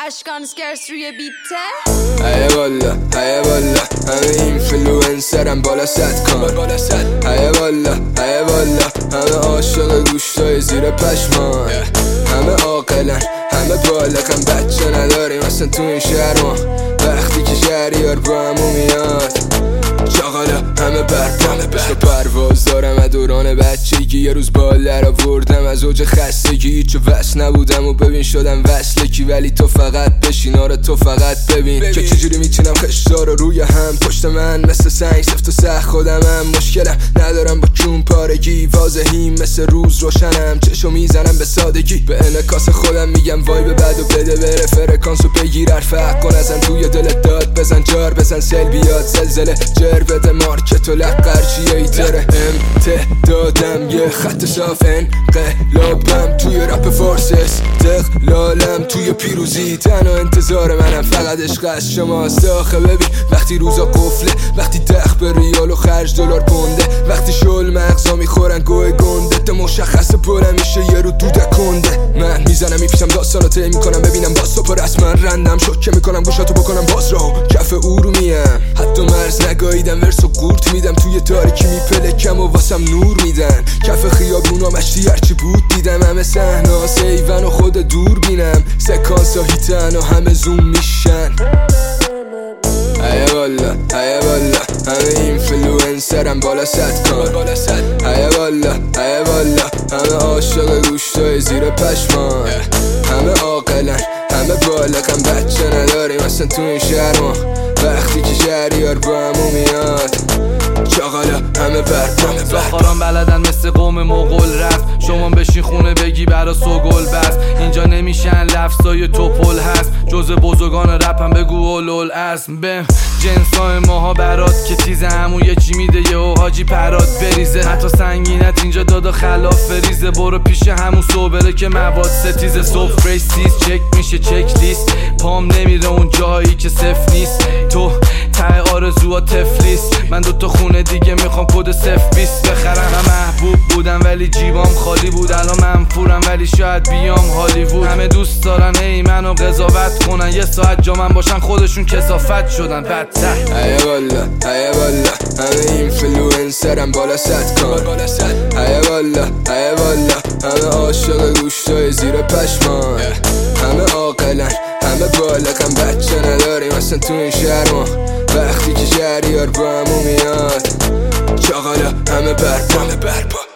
اشکان سکرس روی بیته. هیا والا هیا والا همه اینفلوئنسرم بالا صد کن. هیا والا هیا والا همه عاشق گوشتای زیر پشمان. همه عاقلن همه بالغن بچه نداریم اصلا تو این شهر ما. وقتی که شهریار با همو میاد چاقالا همه برپانه بشت و پرواز دارم از دوران بچگی. یه روز بالا را وردم از اوج خستگی. هیچ وصل نبودم و ببین شدم وصلکی. ولی تو فقط بشین آره تو فقط ببین که چجوری میتونم خشتا رو روی هم. پشت من مثل سنگ سفت و سخت خودمم. مشکلم ندارم با کون پارگی. واضحیم مثل روز روشنم چشو میزنم به سادگی. به انعکاس خودم میگم وای به بد و بده بره. فرکانسو بگیر حرف حق کن ازم توی دلت داد بزن جار بزن سل بیاد زلزله جر بده مارکت و لقر چیه ایتره. امتدادم یه خط صاف انقلابم توی رپ فارس استقلالم توی پیروزی. تنها انتظار منم فقط عشق از شماست. آخه ببین وقتی روزا قفله وقتی دخ به ریال و خرج دلار پونده وقتی شل مغزا میخورن گوه گنده تو مشخص پرم میشه یه رو دوده کنده. من میزنم میپیشم داستانو طی میکنم ببینم باز تو پر رسما رندم شوکه میکنم گوشاتو بکنم باز راهو کف ارومیم. حتی مرز نگاهیدم ورسو قورت میدم توی تاریکی میپلکم و واسم نور میدن. کف خیابونا مشتی هرچی بود دیدم همه صحنا سیون و خود دور بینم. سکانسا هیتن و همه زوم میشن. هیا والا هیا والا همه اینفلوئنسرم بالا صد کن. هیا والا هیا والا همه عاشق گوشتای زیر پشمان. همه عاقلن همه بالغن بچه نداریم اصلا تو این شهر ما. وقتی که شهریار با همو میاد چاقالا همه برپانه ساخاران بلدن مثل قوم مغول رفت. شما بشین خونه بگی برا سوگل بس. اینجا نمیشن لفظای توپل هست جز بزرگان رپ هم بگو اولول اسم. به جنسای ماها برات که تیز همون یه چی میده یه حاجی پرات بریزه. حتی سنگینت اینجا دادا خلاف فریزه. برو پیش همون صوبره که مواد ستیزه. صبح فریستیز چک میشه چک لیست. پام نمیره اون جایی که صف نیست. تو ته آرزوها تفلیست. من دوتا خونه دیگه میخوام کد 020 بخرم. من محبوب بودم ولی جیبام خالی بود. الان منفورم ولی شاید بیام هالیوود. همه دوست دارن هی منو قضاوت کنن. یه ساعت جا من باشن خودشون کثافت شدن بدتر. هیا والا هیا والا همه اینفلوئنسرم بالا صد کن. هیا والا هیا والا همه عاشق گوشتای زیر پشمان. همه عاقلن همه بالغن بچه نداریم اصلا تو این شهر ما. وقتی که شهریار با همو میاد چاقالا همه برپا